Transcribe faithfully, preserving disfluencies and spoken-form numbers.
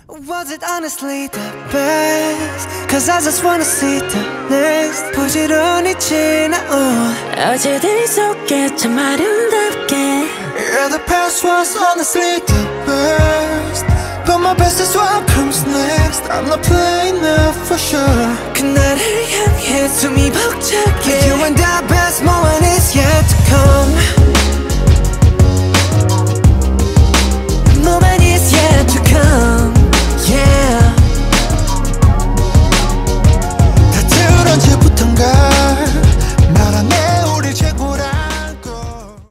Was it honestly the best? Cause I just wanna see the next. 부지런히 지나온 어제들 속에 참 아름답게. Yeah, the past was honestly the best, but my best is what comes next. I'm not playing now for sure. 그날을 향해 숨이 벅차게. You and the best moment is yet to come.